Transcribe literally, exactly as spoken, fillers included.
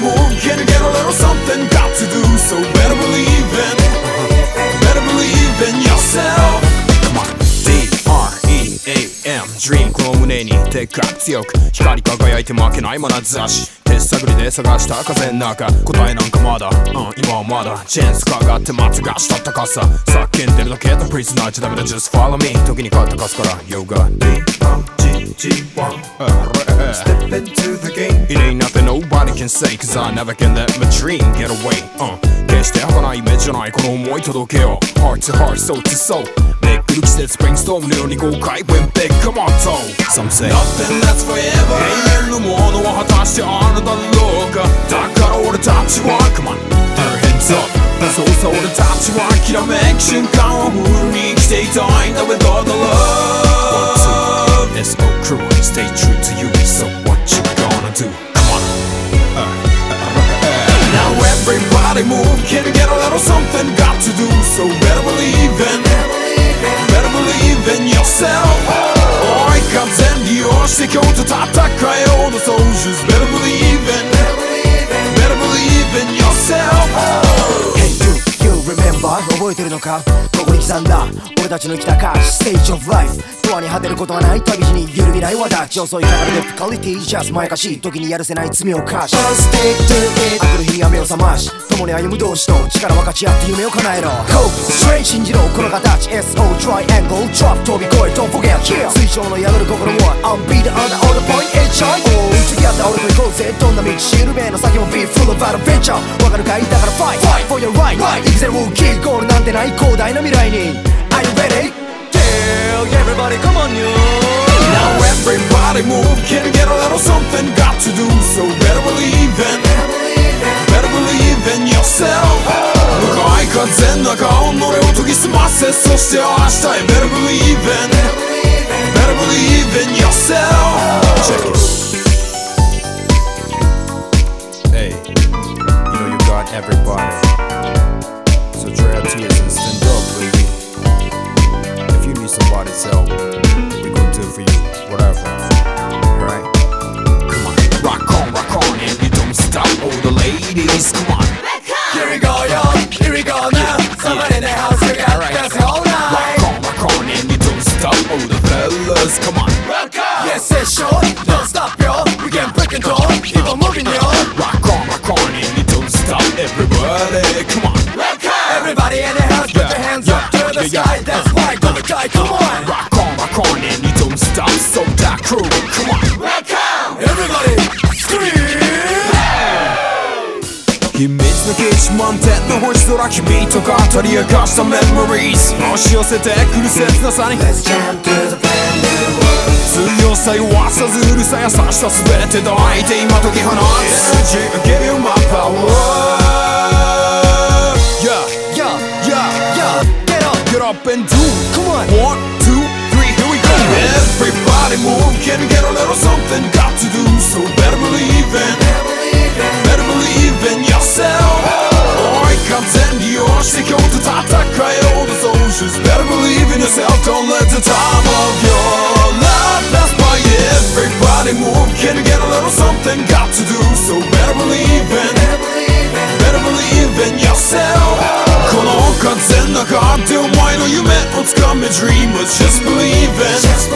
move, can you get a little something? Got to do, so better believe in Better believe in yourself. Come on. D R E A M Dream この胸にでっかく強く光り輝いて負けない眼差し手探りで探した風の中答えなんかまだ、うん、今はまだチェーンスかがってまつがしたったかさ叫んでるだけだプリズナーじゃダメだ Just follow me 時に勝ったかすから Yo got D O G G one Step into the game It ain't nothing nobody can say Cause I never can let my dream get away、uh, 決して儚い夢じゃないこの想い届けよう Heart to heart, soul to soul めくる季節 Brainstorm のように豪快 When big, come on, toe Some say Nothing lasts forever 永遠のものは果たしてあるだろうかだから俺たちは Come on, put our heads up そうさ俺たちはきらめく瞬間をフルに生きていたいんだ With all the love One, two S O crew Stay true to you So what you gonna do? Come on uh, uh, uh, Now everybody move Can you get a little something? Got to do So better believe in Better believe in yourself 追い風に押して今日と戦いようの Soldiers Better believe in Better believe in yourself Hey you, you remember 覚えてるのかここに刻んだ俺たちの生きた歌詞 Stage of life ドアに果てることはない旅路に揺るぎない私遅いからデフィカリティ Just まやかしい時にやるせない罪を犯し Stick to it あくる日や目を覚まし共に歩む同士と力分かち合って夢を叶えろ Hope straight 信じろこの形 エスオー Triangle Drop 飛び越え Don't forget Kill 水晶の宿る心は Unbeat under all the point H I O 次やった俺と行こうぜどんな道しるべの先も Be full of adventure わかるかいだから Fight Fight for your right 行くぜウォーキーゴールなんてない広大な未来に Are you ready?Yeah, everybody, come on, you. Now everybody move, can you get a little something? Got to do, so better believe in Better believe in yourself 向かい風の中己を研ぎ澄ませそして明日へ Better believe in Better believe in yourself Check it Hey, you know you got everybody So dry your tears and stand up, baby If you need somebody's help, we gon' do it for you, whatever, right? Come on, rock on, rock on, and you don't stop, all the ladies, come on. Here we go, yo, here we go now. Somebody in the house, we got right. Dancing all night. Rock on, rock on, and you don't stop, all the fellas, come on. Rock on, yes, it's short, don't stop, yo. We can break and talk, keep on moving, yo. Rock on, rock on, and you don't stop, everybody, come on. Rock on, everybody in the house, put yeah, your hands yeah, up to the yeah, sky. yeah. That's why, gonna die, come on. Rock on, rock on, and you don't stop, so that crew, come on. Rock on, everybody, scream. 秘密の基地満点の星空君と語り明かしたメモリーズ押し寄せてくる切なさに Let's jump to the brand new world 強さ弱さずうるさ優しさ全て抱いて今解き放つ I give you my power Yeah, Yeah, yeah, yeah, get up, get up and do come on. One, two, three, here we go Everybody move, can you get a little something? Got to do, so better believe in Better believe in yourself 追い風に押して今日と戦えよう The soldiers Better believe in yourself Don't let the time of your life pass by Everybody move Can you get a little something? Got to do So better believe in Better believe in yourself この風の中でお前の夢をつかめ Dreamers Just believe in